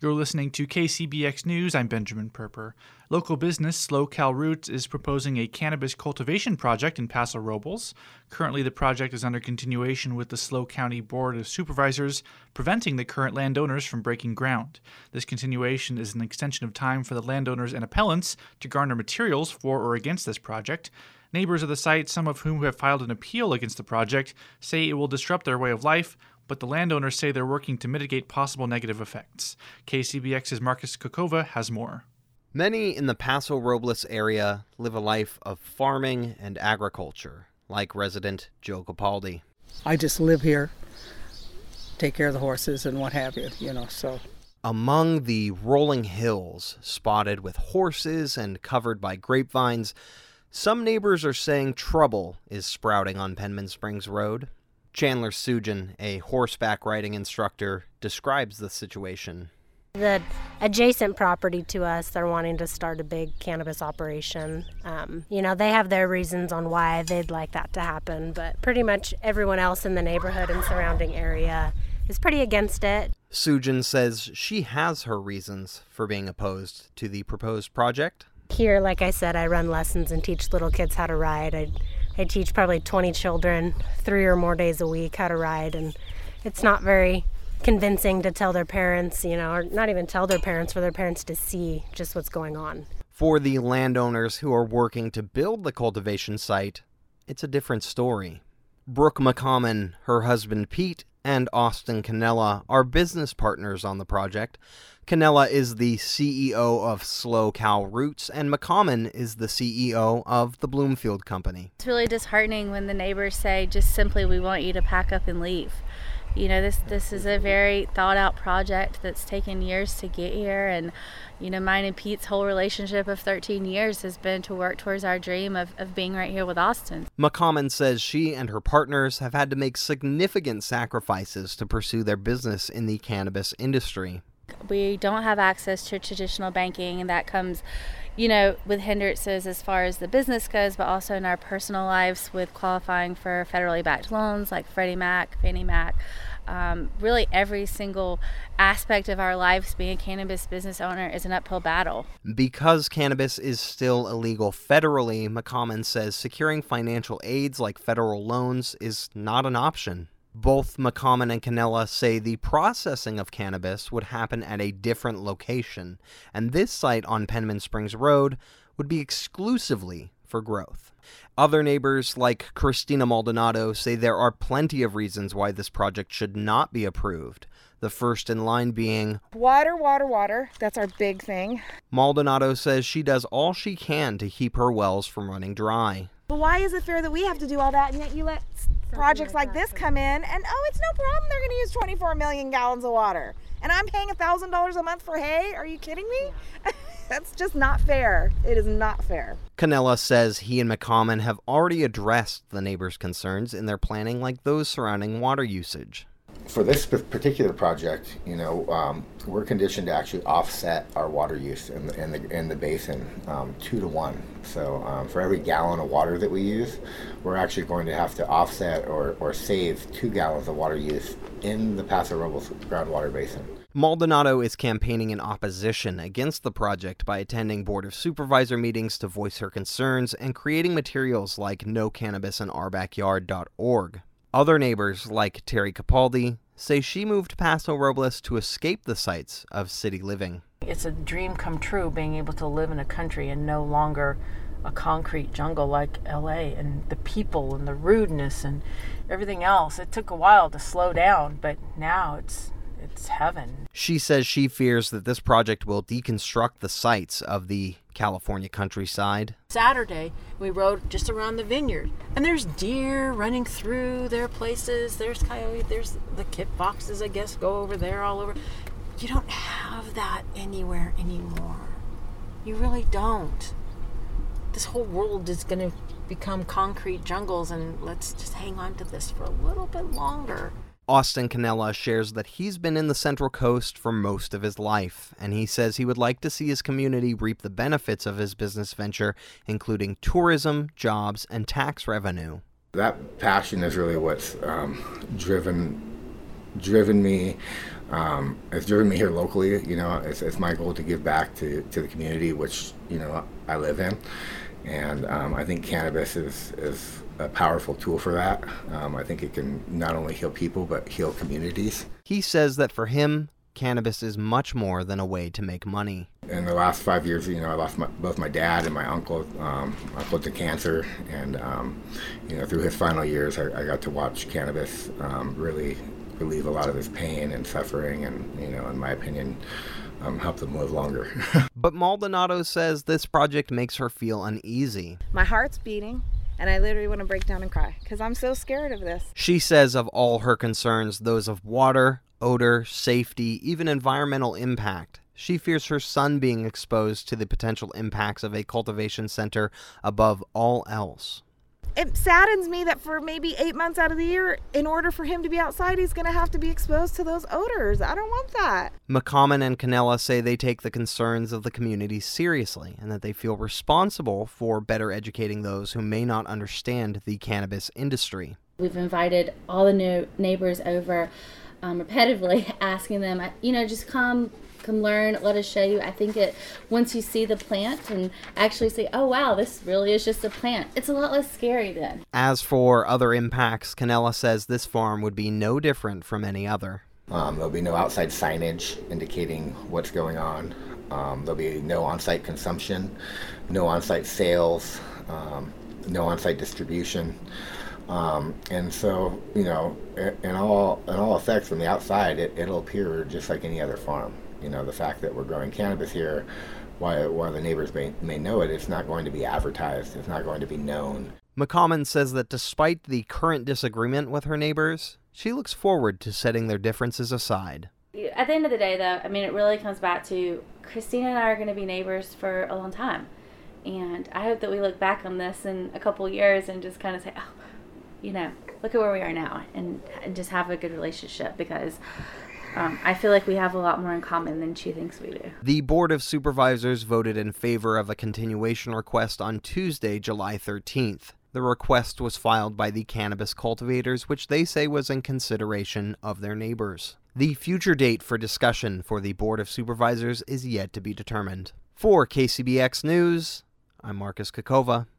You're listening to KCBX News. I'm Benjamin Perper. Local business Slow Cal Roots is proposing a cannabis cultivation project in Paso Robles. Currently, the project is under continuation with the Slow County Board of Supervisors, preventing the current landowners from breaking ground. This continuation is an extension of time for the landowners and appellants to garner materials for or against this project. Neighbors of the site, some of whom have filed an appeal against the project, say it will disrupt their way of life, but the landowners say they're working to mitigate possible negative effects. KCBX's Marcus Kokova has more. Many in the Paso Robles area live a life of farming and agriculture, like resident Joe Capaldi. I just live here, take care of the horses and what have you, so. Among the rolling hills, spotted with horses and covered by grapevines, some neighbors are saying trouble is sprouting on Penman Springs Road. Chandler Sujan, a horseback riding instructor, describes the situation. The adjacent property to us, they're wanting to start a big cannabis operation. They have their reasons on why they'd like that to happen, but pretty much everyone else in the neighborhood and surrounding area is pretty against it. Sujan says she has her reasons for being opposed to the proposed project. Here, like I said, I run lessons and teach little kids how to ride. I teach probably 20 children 3 or more days a week how to ride, and it's not very convincing to tell their parents, or not even tell their parents, for their parents to see just what's going on. For the landowners who are working to build the cultivation site, it's a different story. Brooke McCommon, her husband Pete, and Austin Canella are business partners on the project. Canella is the CEO of Slow Cal Roots, and McCommon is the CEO of the Bloomfield Company. It's really disheartening when the neighbors say just simply, we want you to pack up and leave. This is a very thought out project that's taken years to get here, and mine and Pete's whole relationship of 13 years has been to work towards our dream of being right here with Austin. McCommon says she and her partners have had to make significant sacrifices to pursue their business in the cannabis industry. We don't have access to traditional banking, and that comes, with hindrances as far as the business goes, but also in our personal lives with qualifying for federally backed loans like Freddie Mac, Fannie Mac. Really every single aspect of our lives being a cannabis business owner is an uphill battle. Because cannabis is still illegal federally, McCommon says securing financial aids like federal loans is not an option. Both McCommon and Canella say the processing of cannabis would happen at a different location, and this site on Penman Springs Road would be exclusively for growth. Other neighbors, like Christina Maldonado, say there are plenty of reasons why this project should not be approved. The first in line being water. That's our big thing. Maldonado says she does all she can to keep her wells from running dry. But why is it fair that we have to do all that and yet you let projects like this come in and, it's no problem, they're going to use 24 million gallons of water. And I'm paying $1,000 a month for hay? Are you kidding me? That's just not fair. It is not fair. Canella says he and McCommon have already addressed the neighbors' concerns in their planning, like those surrounding water usage. For this particular project, we're conditioned to actually offset our water use in the basin 2 to 1. So for every gallon of water that we use, we're actually going to have to offset or save 2 gallons of water use in the Paso Robles groundwater basin. Maldonado is campaigning in opposition against the project by attending Board of Supervisor meetings to voice her concerns and creating materials like NoCannabisInOurBackyard.org. Other neighbors, like Terry Capaldi, say she moved to Paso Robles to escape the sights of city living. It's a dream come true, being able to live in a country and no longer a concrete jungle like LA, and the people and the rudeness and everything else. It took a while to slow down, but now it's heaven. She says she fears that this project will deconstruct the sights of the California countryside. Saturday, we rode just around the vineyard, and there's deer running through their places. There's coyote. There's the kit foxes, I guess, go over there all over. You don't have that anywhere anymore. You really don't. This whole world is going to become concrete jungles, and let's just hang on to this for a little bit longer. Austin Canella shares that he's been in the Central Coast for most of his life, and he says he would like to see his community reap the benefits of his business venture, including tourism, jobs, and tax revenue. That passion is really what's driven driven me. It's driven me here locally. It's my goal to give back to the community, which I live in, and I think cannabis is a powerful tool for that. I think it can not only heal people but heal communities. He says that for him, cannabis is much more than a way to make money. In the last 5 years, I lost both my dad and my uncle. Uncle to cancer, and through his final years, I got to watch cannabis really relieve a lot of his pain and suffering, and in my opinion, help them live longer. But Maldonado says this project makes her feel uneasy. My heart's beating, and I literally want to break down and cry because I'm so scared of this. She says of all her concerns, those of water, odor, safety, even environmental impact, she fears her son being exposed to the potential impacts of a cultivation center above all else. It saddens me that for maybe 8 months out of the year, in order for him to be outside, he's going to have to be exposed to those odors. I don't want that. McCommon and Cannella say they take the concerns of the community seriously and that they feel responsible for better educating those who may not understand the cannabis industry. We've invited all the new neighbors over repetitively, asking them, just come learn, let us show you. I think once you see the plant and actually say, oh wow, this really is just a plant, it's a lot less scary then. As for other impacts, Cannella says this farm would be no different from any other. There'll be no outside signage indicating what's going on. There'll be no on-site consumption, no on-site sales, no on-site distribution. And so, in all effects from the outside, it'll appear just like any other farm. The fact that we're growing cannabis here, while the neighbors may know it, it's not going to be advertised. It's not going to be known. McCommon says that despite the current disagreement with her neighbors, she looks forward to setting their differences aside. At the end of the day, though, it really comes back to Christina and I are going to be neighbors for a long time. And I hope that we look back on this in a couple years and just kind of say, look at where we are now, and just have a good relationship, because I feel like we have a lot more in common than she thinks we do. The Board of Supervisors voted in favor of a continuation request on Tuesday, July 13th. The request was filed by the cannabis cultivators, which they say was in consideration of their neighbors. The future date for discussion for the Board of Supervisors is yet to be determined. For KCBX News, I'm Marcus Kokova.